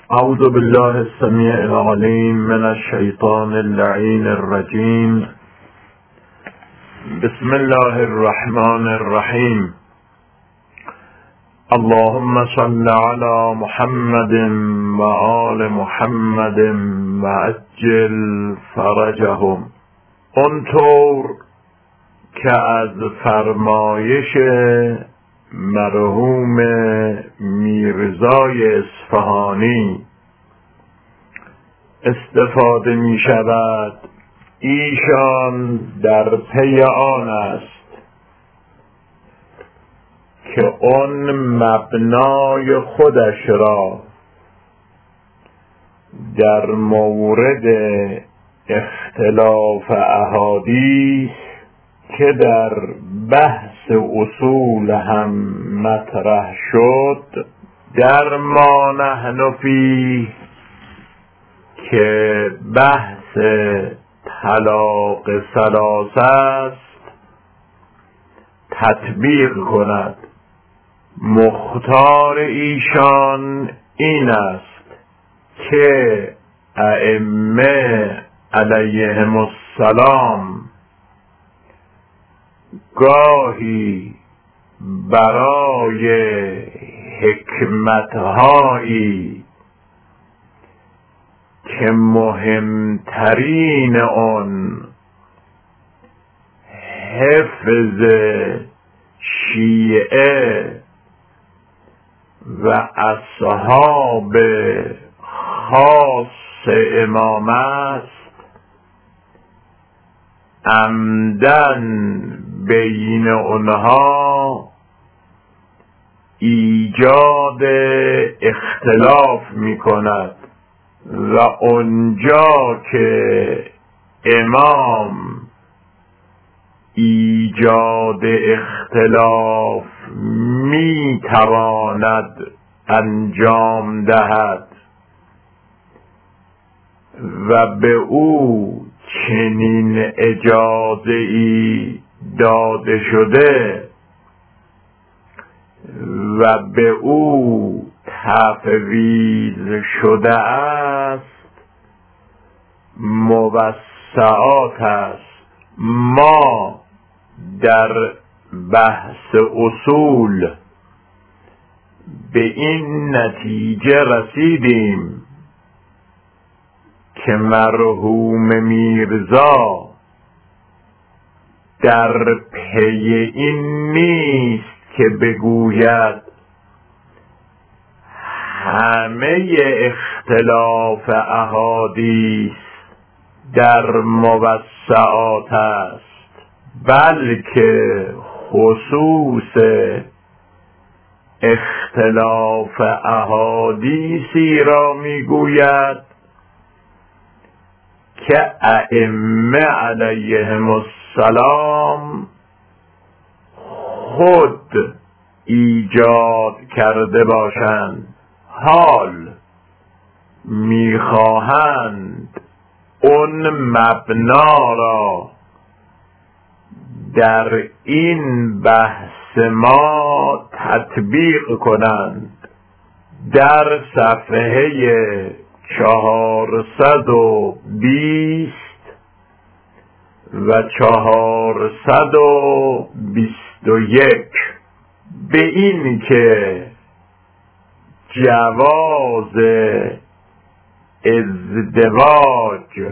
اعوذ بالله السمیع العلیم من الشیطان اللعین الرجیم. بسم الله الرحمن الرحیم. اللهم صل علی محمد و آل محمد و عجل فرجهم. اونطور که از فرمایش مرحوم میرزای اصفهانی استفاده می شود، ایشان در پی آن است که اون مبنای خودش را در مورد اختلاف احادیث که در بحث اصول هم مطرح شد در ما نحن فیه که بحث طلاق ثلاثه است تطبیق کند. مختار ایشان این است که ائمه علیهم السلام گاهی برای حکمتهایی که مهمترین آن حفظ شیعه و اصحاب خاص امام است، عمدن بین اونها ایجاد اختلاف می کند و اونجا که امام ایجاد اختلاف می تواند انجام دهد و به او چنین اجازه ای داده شده و به او تفویض شده است، موسعات است. ما در بحث اصول به این نتیجه رسیدیم که مرحوم میرزا در پی این نیست که بگوید همه اختلاف احادیث در موسعات است، بلکه خصوص اختلاف احادیثی را میگوید که ائمه علیهم السلام خود ایجاد کرده باشند، حال میخواهند اون مبنا را در این بحث ما تطبیق کنند. در صفحه 420 و 421 به این که جواز ازدواج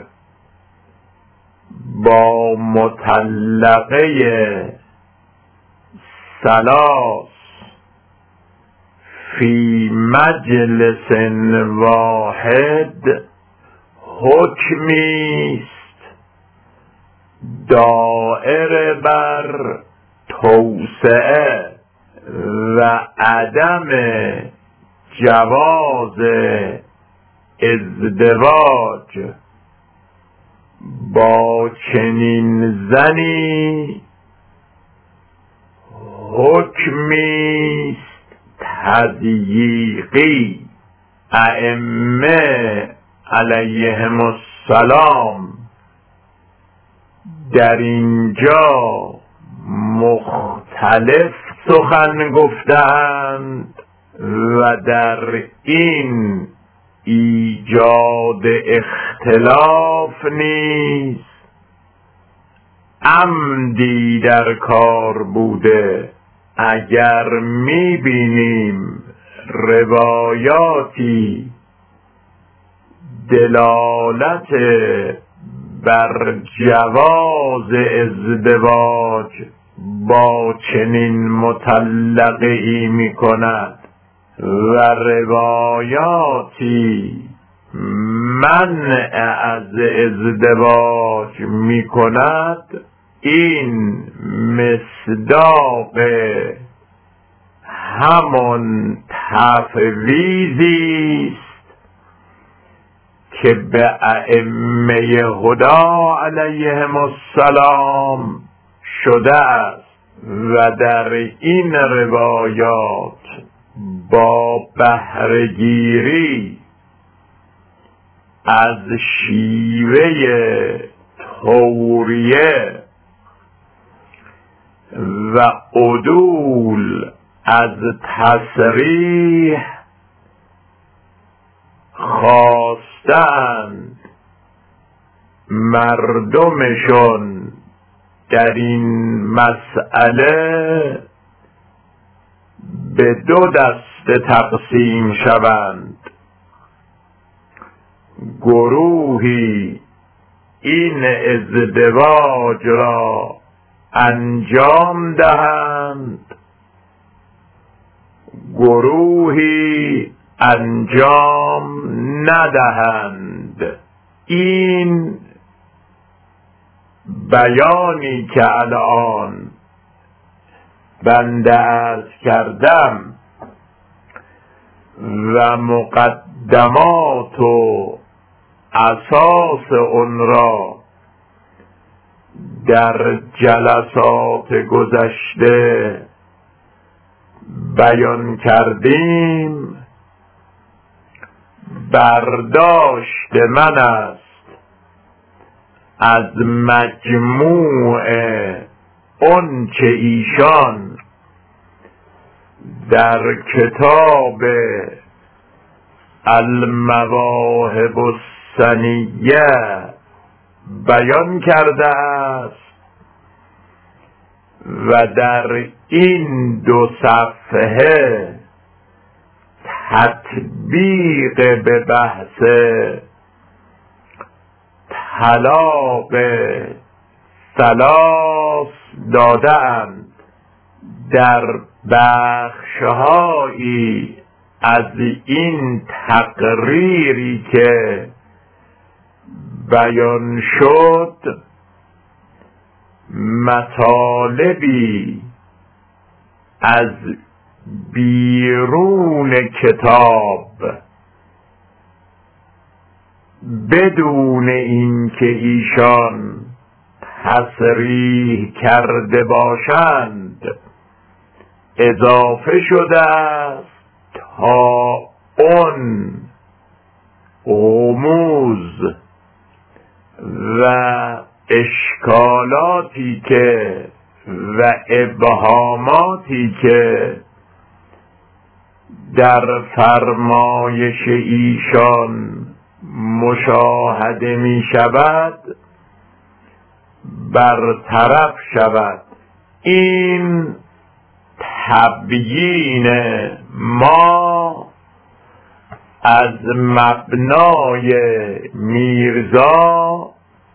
با مطلقه ثلاث فی مجلس واحد حکمی است دائر بر توسعه و عدم جواز ازدواج با چنین زنی حکمی است تضییقی. ائمه علیهم السلام در اینجا مختلف سخن گفتند و در این ایجاد اختلاف نیست، عمدی در کار بوده. اگر میبینیم روایاتی دلالت بر جواز ازدواج با چنین مطلقه‌ای می کند و روایاتی منع از ازدواج می کند، این مصداق همان تفویضی است که به ائمه هدا علیهم السلام شده است و در این روایات با بهره‌گیری از شیوه توریه و عدول از تصریح خواستند مردمشون در این مسئله به دو دسته تقسیم شوند. گروهی این ازدواج را انجام دهند، گروهی انجام ندهند. این بیانی که الان بنده عرض کردم و مقدمات و اساس اون را در جلسات گذشته بیان کردیم، برداشت من است از مجموع اون که ایشان در کتاب المواهب السنیه بیان کرده است و در این دو صفحه تطبیق به بحث طلاق ثلاث داده‌اند. در بخش‌هایی از این تقریری که بیان شد مطالبی از بیرون کتاب بدون اینکه ایشان تصریح کرده باشند اضافه شده است تا اون غموض و اشکالاتی که و ابهاماتی که در فرمایش ایشان مشاهده می شود برطرف شود. این تبیین ما از مبنای میرزا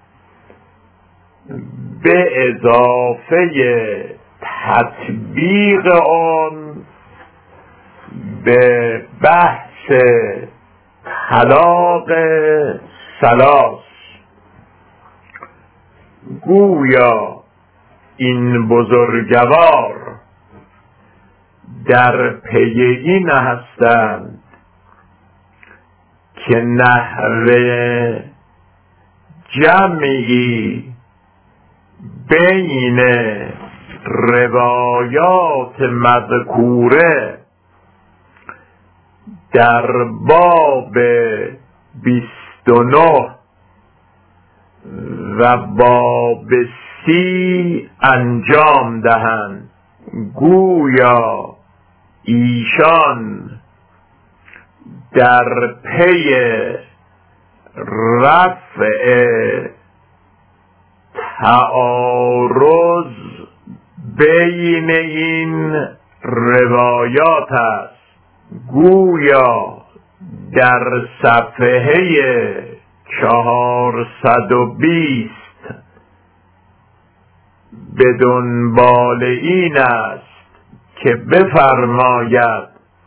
به اضافه تطبیق آن به بحث طلاق ثلاث. گویا این بزرگوار در پی این هستند که نحوه جمعی بین روایات مذکوره در باب 29 و باب 30 انجام دهند. گویا ایشان در پی رفع تعارض بین این روایات است. گویا در صفحه 420 به دنبال این است که بفرماید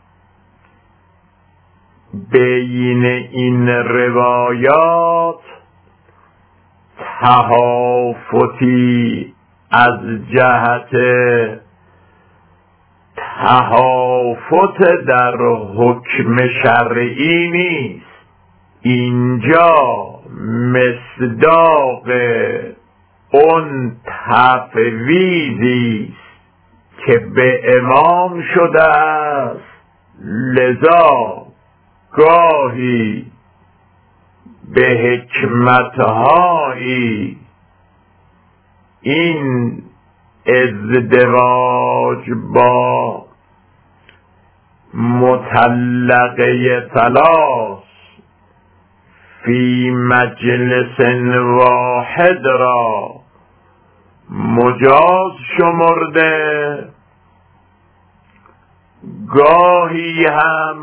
بین این روایات تهافتی از جهت تهافت در حکم شرعی نیست. اینجا مصداق اون تفویضی است که به امام شده است، لذا گاهی به حکمتهایی این ازدواج با مطلقه ثلاث فی مجلس واحد را مجاز شمرده، گاهی هم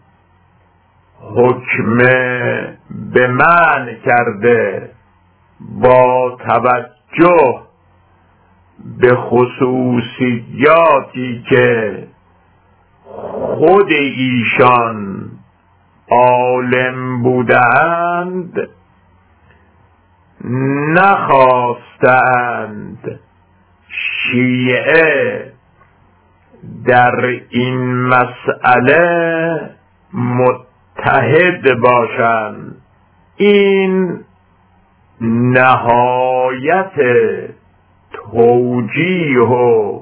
حکم به منع کرده با توجه به خصوصیاتی که خود ایشان عالم بودند نخواستند شیعه در این مسئله متحد باشند. این نهایت توجیه و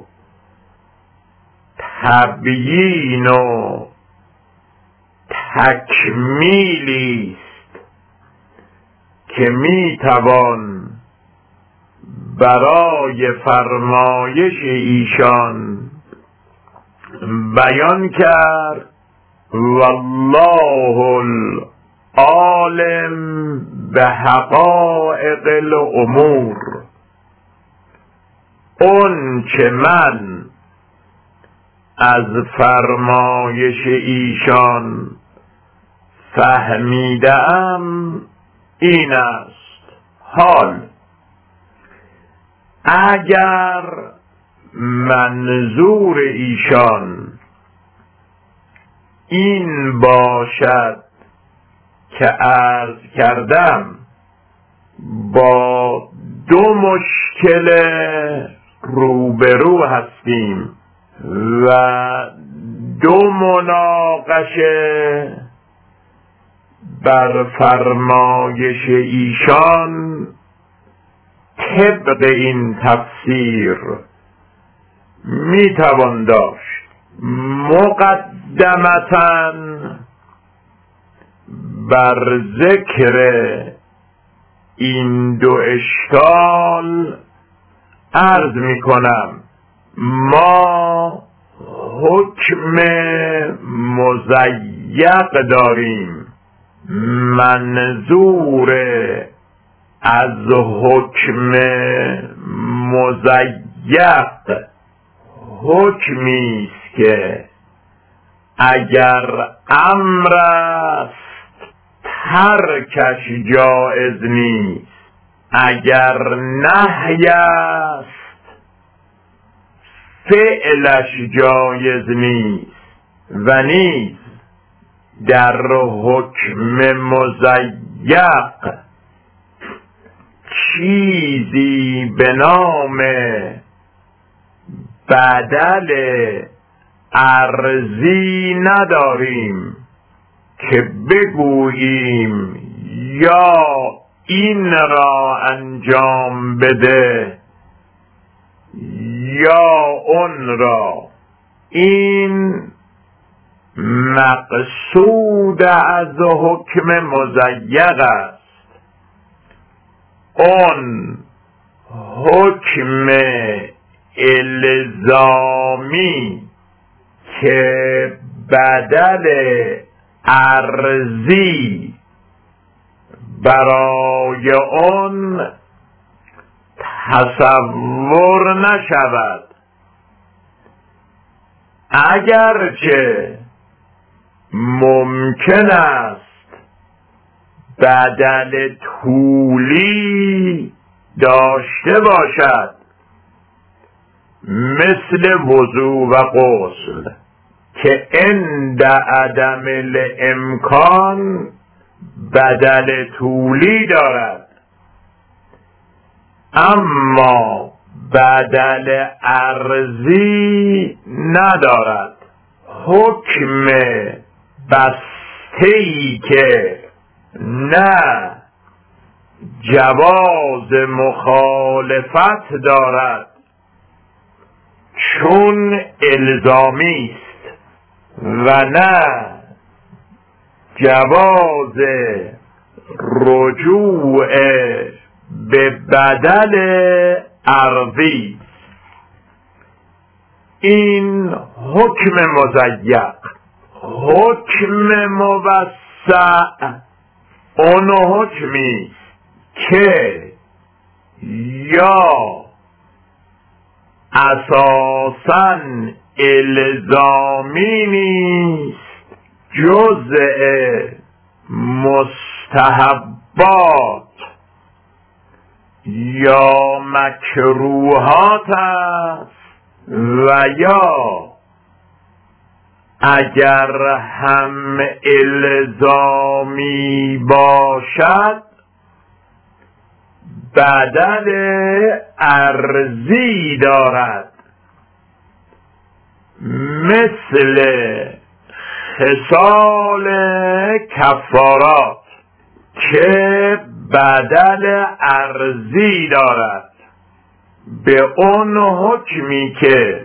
تبیین و تکمیلی است که میتوان برای فرمایش ایشان بیان کرد. والله العالم به حقایق الامور. اون که من از فرمایش ایشان فهمیدم این است: حال اگر منظور ایشان این باشد که عرض کردم با دو مشکل روبرو هستیم و دو مناقشه بر فرمایش ایشان طبق این تفسیر میتوان داشت مقدمتاً بر ذکر این دو اشکال عرض می کنم. ما حکم مضیق داریم. منظور از حکم مضیق حکمی است که اگر امر است ترکش جایز نیست، اگر نهی است فعلش جایز نیست و نیز در حکم مضیق چیزی به نام بدل ارضی نداریم که بگوییم یا این را انجام بده یا اون را. این مقصود از حکم مضیق است. اون حکم الزامی که بدل ارضی برای آن تصور نشود، اگرچه ممکن است بدل طولی داشته باشد، مثل وضو و غسل که عند عدم الامکان بدل طولی دارد، اما بدل عرضی ندارد. حکم بسته‌ای که نه جواز مخالفت دارد چون الزامی است و نه جواز رجوع به بدل عرضی. این حکم مضیق. حکم موسع اون حکمی که یا اساساً الزامی نیست، جزء مستحبات یا مکروهات است و یا اگر هم الزامی باشد بدل عرضی دارد، مثل خصال کفارات که بدل عرضی دارد، به اون حکمی که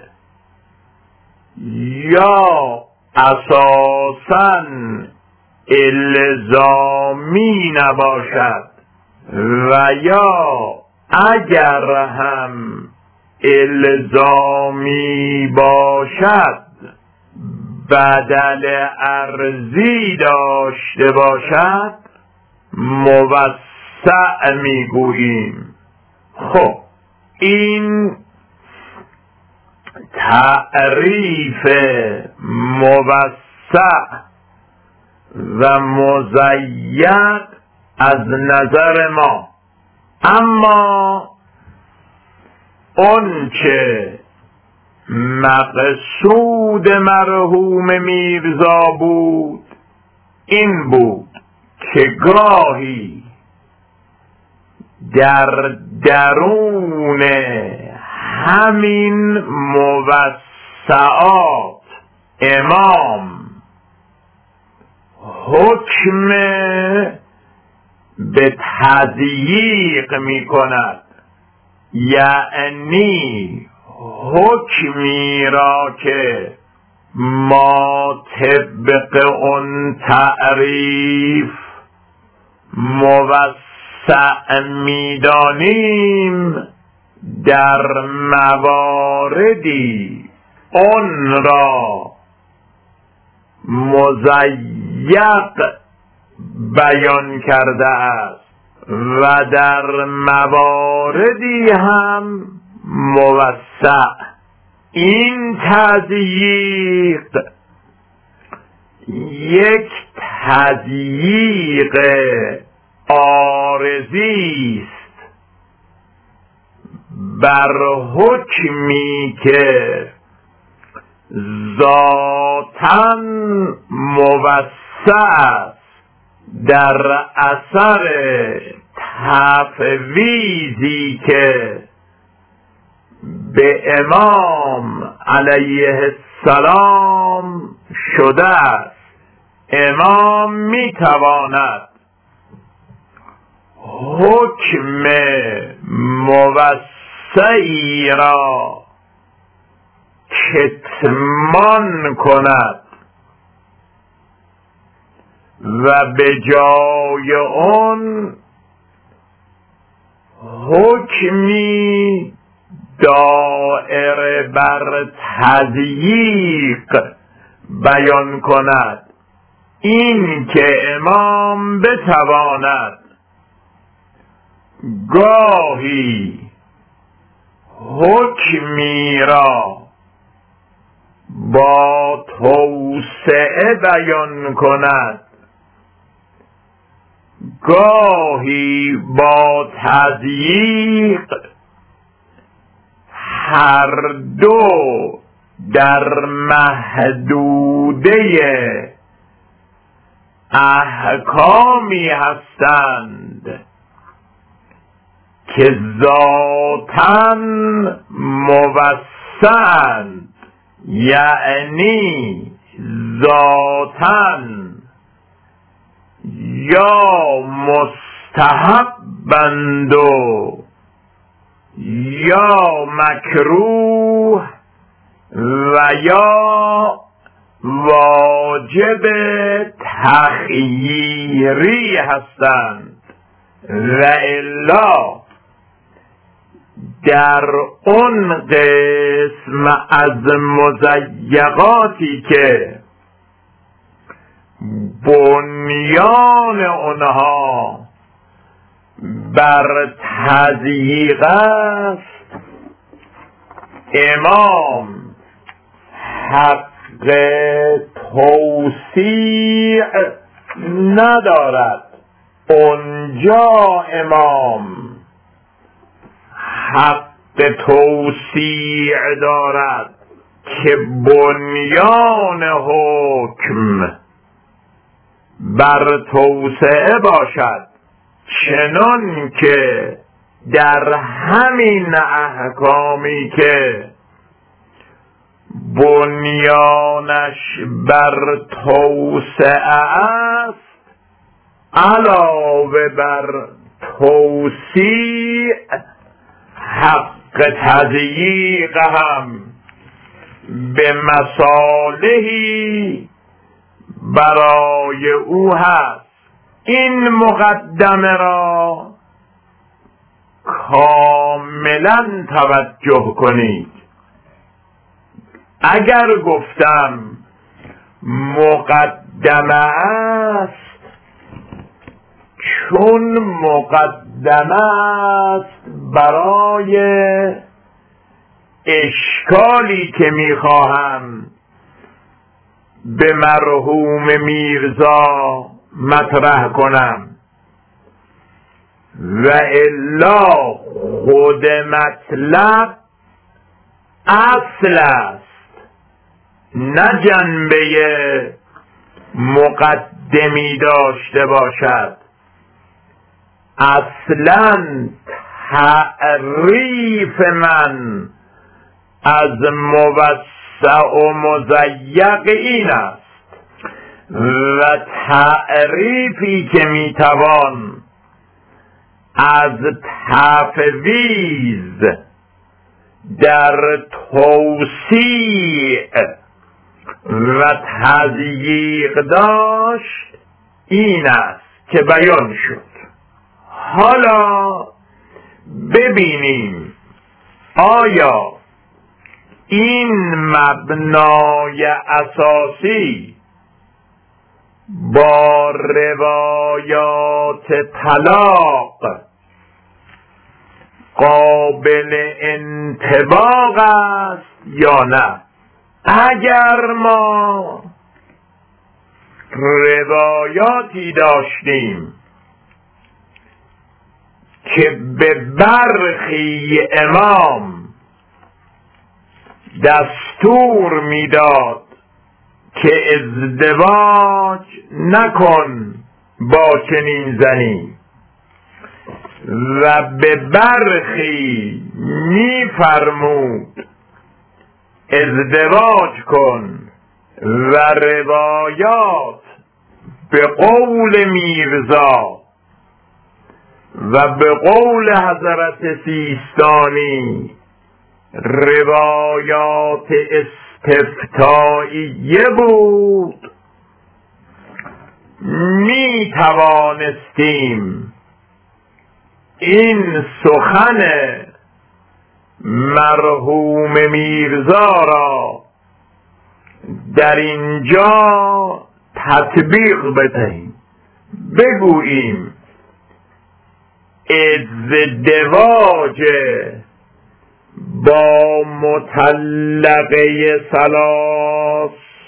یا اساساً الزامی نباشد و یا اگر هم الزامی باشد بدل عرضی داشته باشد، موسع میگوییم. خب این تعریف موسع و مضیق از نظر ما. اما اون که مقصود مرحوم میرزا بود این بود که گاهی در درون همین موسعات امام حکم به تضییق می کند، یعنی حکمی را که ما طبق اون تعریف موسع می‌دانیم در مواردی اون را مضیق بیان کرده است و در مواردی هم موسع. این تضییق یک تضییق عارضی است بر حکمی که ذاتاً موسع است در اثر تفویضی که به امام علیه السلام شده است. امام میتواند حکم موسعی را کتمان کند و به جای آن حکمی دائره بر تضییق بیان کند، این که امام بتواند گاهی حکمی را با توسعه بیان کند، گاهی با تضییق، هر دو در محدوده احکامی هستند که ذاتاً موسعند، یعنی ذاتاً یا مستحبند و یا مکروه و یا واجب تخییری هستند، و الا در اون قسم از مضیقاتی که بنیان اونها بر تضییق است، امام حق توسیع ندارد. اونجا امام حق توسیع دارد که بنیان حکم بر توسعه باشد، چنان که در همین احکامی که بنیانش بر توسعه است، علاوه بر توسیع حق تضییق هم به مصالحی برای او هست. این مقدمه را کاملا توجه کنید. اگر گفتم مقدمه است، چون مقدمه است برای اشکالی که میخواهم به مرحوم میرزا مطرح کنم، و الا خود مطلب اصل است، نه جنبه مقدمی داشته باشد. اصلا تعریف من از موسع و مضیق این است، و تعریفی که میتوان از تفویض در توسیع و تضییق داشت این است که بیان شد. حالا ببینیم آیا این مبنای اساسی با روایات طلاق قابل انطباق است یا نه. اگر ما روایاتی داشتیم که به برخی امام دستور میداد که ازدواج نکن با چنین زنی، و به برخی میفرمود ازدواج کن، و روایات به قول میرزا و به قول حضرت سیستانی روایات استفتائیه بود، می توانستیم این سخن مرحوم میرزا را در اینجا تطبیق بدهیم، بگوییم ازدواج با مطلقه ثلاث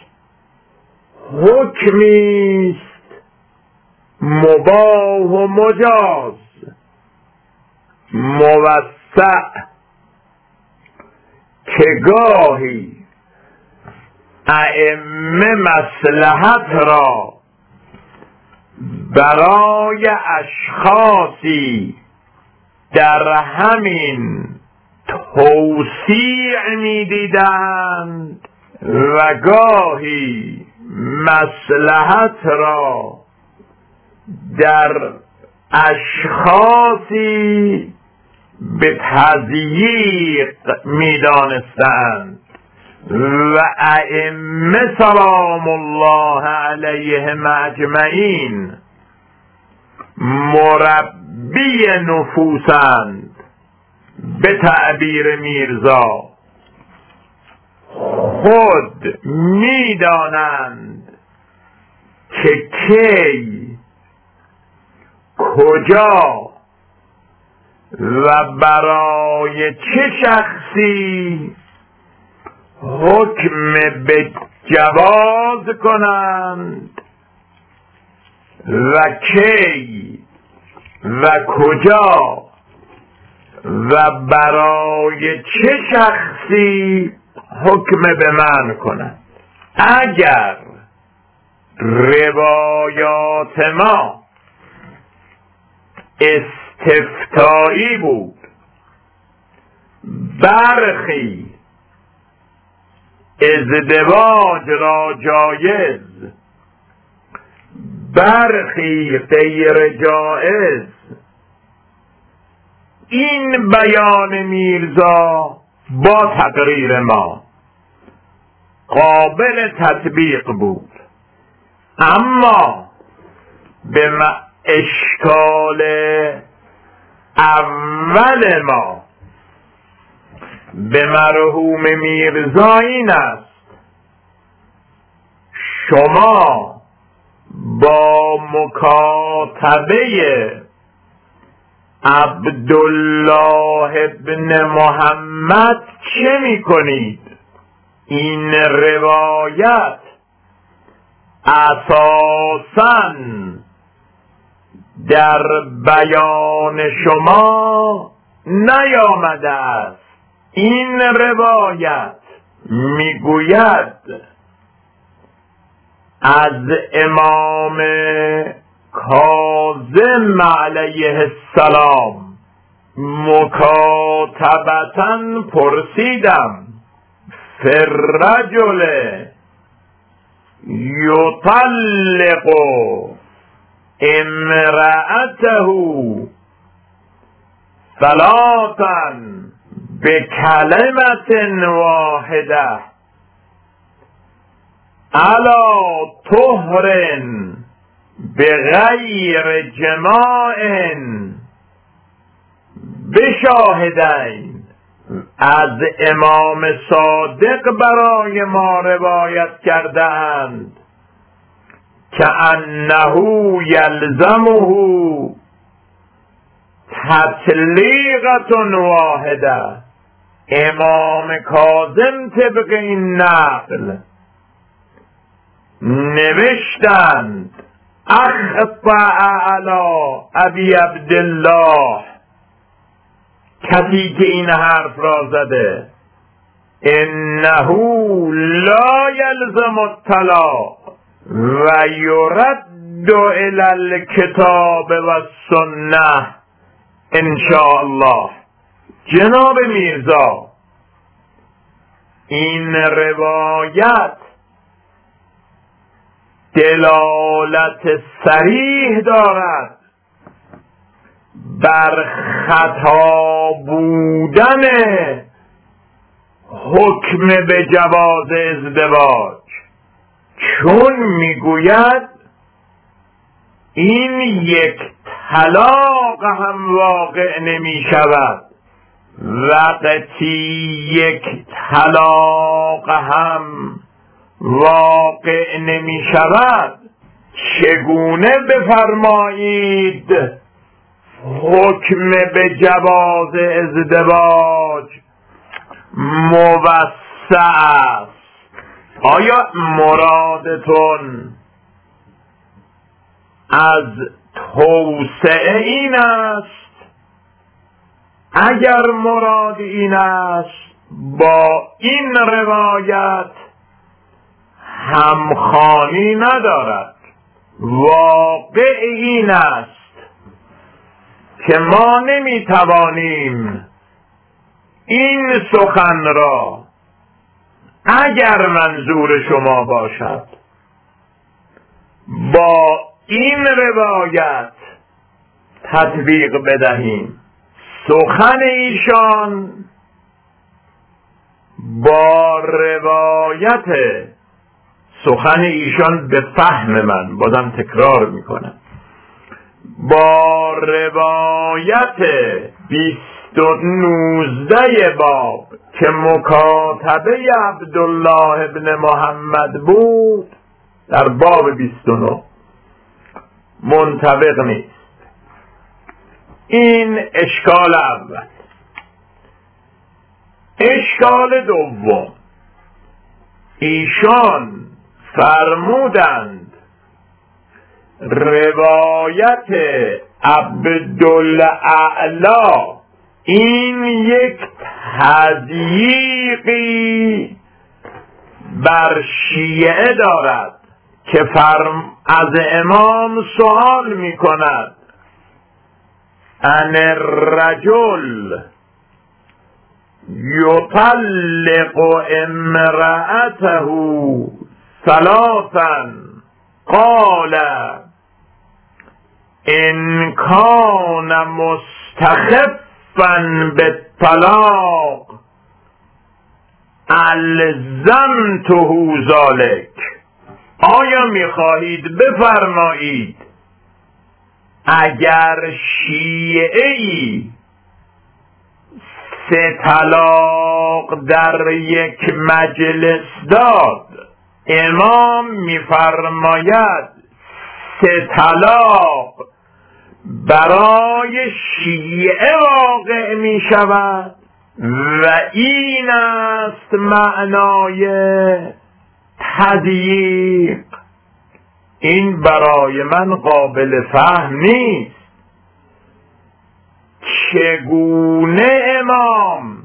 حکمیست مباح و مجاز موسع که گاهی ائمه مصلحت را برای اشخاصی در همین توسیع می‌دیدند و گاهی مصلحت را در اشخاصی به تضییق می‌دانستند و ائمه سلام الله علیهم اجمعین مربی نفوسند. به تعبیر میرزا خود می‌دانند که کی، کجا و برای چه شخصی حکم به جواز کنند و کی و کجا و برای چه شخصی حکم به منع کنند. اگر روایات ما استفتایی بود، برخی ازدواج را جایز، برخی غیر جایز، این بیان میرزا با تقریر ما قابل تطبیق بود، اما به اشکال اول ما به مرحوم میرزا این است: شما با مکاتبه عبدالله ابن محمد چه می کنید؟ این روایت اساساً در بیان شما نیامده است. این روایت میگوید از امام کاظم علیه السلام مکاتبتاً پرسیدم: فالرجل یطلق امرأته ثلاثاً بکلمة واحده علی طهر بغیر جماع بشاهدین. از امام صادق برای ما روایت کرده اند که انه یلزمه تطلیقة واحده. امام کاظم طبق این نقل نوشتند: اخطأ علی ابی عبدالله، کسی که این حرف را زده، انه لا یلزم الطلاق و یرد الی الکتاب و السنه ان شاء الله. جناب میرزا، این روایت دلالت صریح دارد بر خطا بودن حکم به جواز ازدواج، چون میگوید این یک طلاق هم واقع نمی شود. وقتی یک طلاق هم واقع نمی شود، چگونه بفرمایید حکم به جواز ازدواج موسع است؟ آیا مرادتون از توسعه این است؟ اگر مراد این است، با این روایت همخوانی ندارد. واقع این است که ما نمیتوانیم این سخن را اگر منظور شما باشد با این روایت تطبیق بدهیم. سخن ایشان با روایت سخن ایشان به فهم من، بازم تکرار میکنم، با روایت 219 باب که مکاتبه عبدالله ابن محمد بود در باب 29 منطبق نیست. این اشکال اول. اشکال دوم، ایشان فرمودند روایت عبدالاعلی این یک تضییقی بر شیعه دارد که از امام سوال می کند ان الرجل یطلق امرأته ثلاثا قال ان کان مستخفا بالطلاق الزمته ذلک. آیا میخواهید بفرمایید اگر شیعه‌ای 3 طلاق در یک مجلس داد، امام میفرماید 3 طلاق برای شیعه واقع می شود و این است معنای تضییق. این برای من قابل فهم نیست. چگونه امام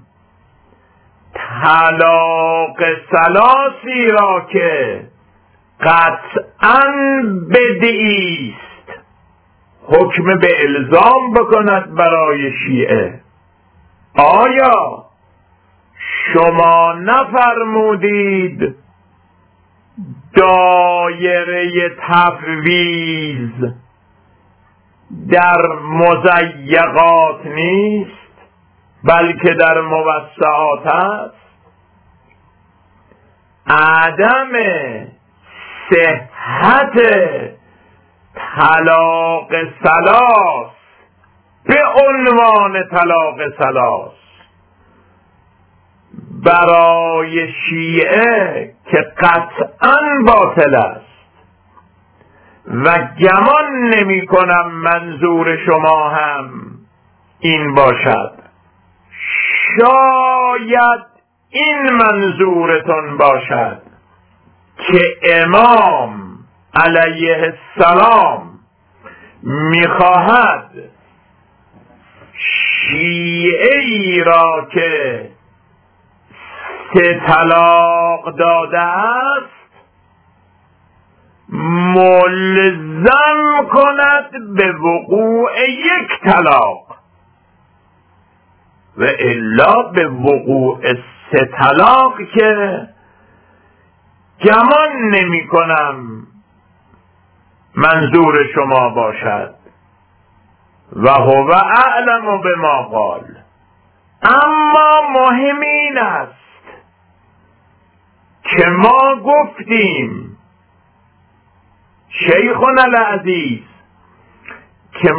طلاق ثلاثی را که قطعاً بدعی است حکم به الزام بکند برای شیعه؟ آیا شما نفرمودید دایره تفویض در مضیقات نیست بلکه در موسعات است؟ عدم صحت طلاق ثلاث به عنوان طلاق ثلاث برای شیعه که قطعاً باطل است و گمان نمی کنم منظور شما هم این باشد. شاید این منظورتون باشد که امام علیه السلام میخواهد شیعه‌ای را که 3 طلاق داده است ملزم کند به وقوع 1 طلاق و الا به وقوع 3 طلاق که گمان نمی کنم منظور شما باشد. و هو اعلم بما قال. اما مهم این است که ما گفتیم شیخنا العزیز که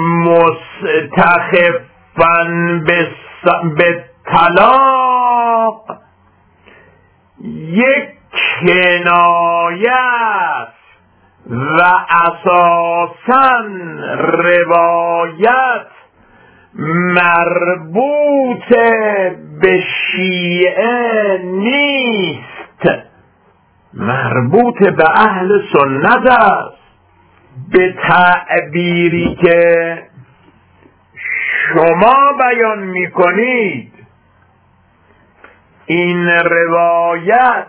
مستخفاً به طلاق یک کنایه است و اساساً روایت مربوط به شیعه نیست، مربوط به اهل سنت است. به تعبیری که شما بیان میکنید، این روایت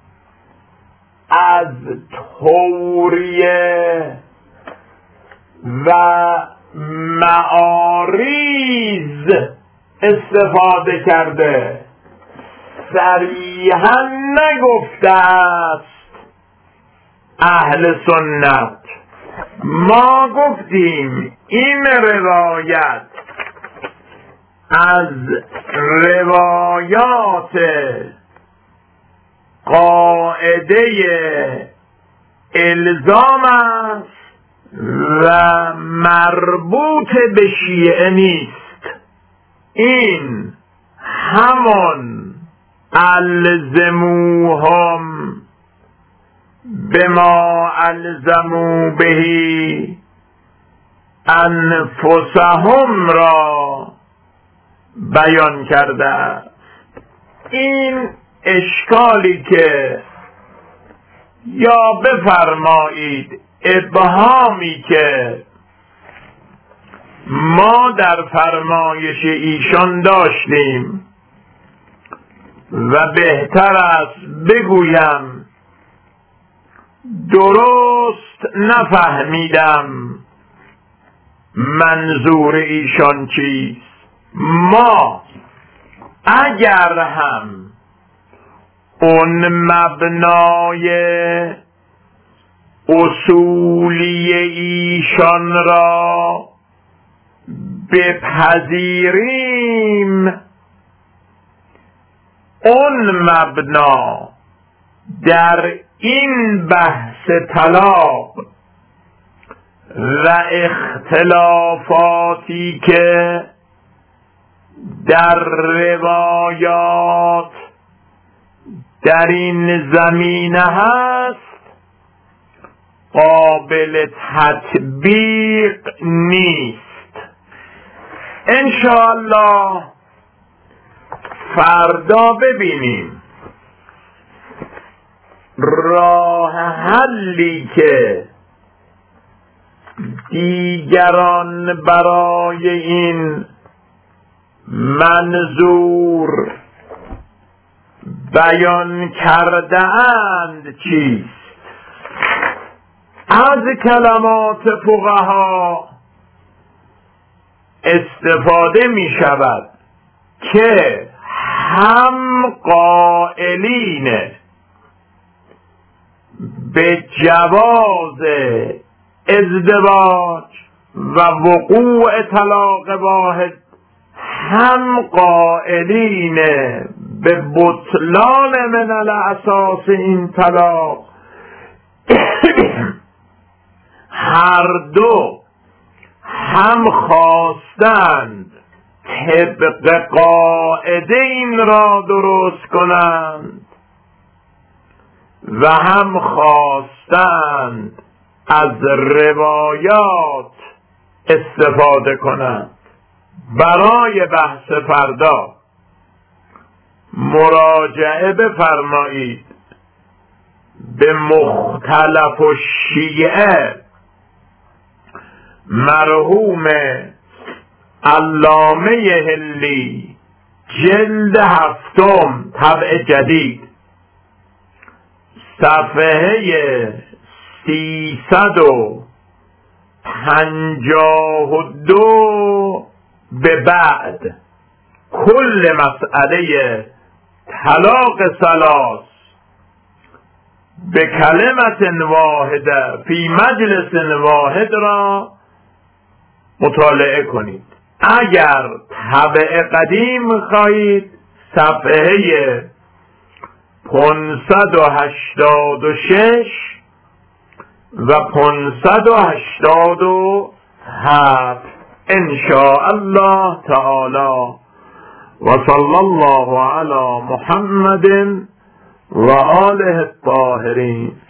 از توریه و معاریض استفاده کرده، صریحا نگفته است اهل سنت. ما گفتیم این روایت از روایات قاعده الزام است و مربوط به شیعه نیست. این همون الزموهم بما الزموا به انفسهم را بیان کرده. این اشکالی که یا بفرمایید ابهامی که ما در فرمایش ایشان داشتیم و بهتر است بگویم درست نفهمیدم منظور ایشان چیست. ما اگر هم اون مبنای اصولی ایشان را بپذیریم، اون مبنا در این بحث طلاق و اختلافاتی که در روایات در این زمینه هست قابل تطبیق نیست. انشاءالله فردا ببینیم راه حلی که دیگران برای این منظور بیان کرده اند چیست. از کلمات فقها استفاده می شود که هم قائلین به جواز ازدواج و وقوع طلاق واحد، هم قائلین به بطلان من الاساس این طلاق. هر دو هم خواستند طبق قاعده این را درست کنند و هم خواستند از روایات استفاده کنند. برای بحث فردا مراجعه بفرمایید به مختلف الشیعه مرحوم علامه حلی، جلد 7 طبع جدید، صفحه 352 به بعد. کل مسئله طلاق ثلاث به کلمت واحده فی مجلس واحد را مطالعه کنید. اگر طبع قدیم خواهید صفحه 586 و 587 ان شاء الله تعالی. و صلی الله علی محمد و آله الطاهرین.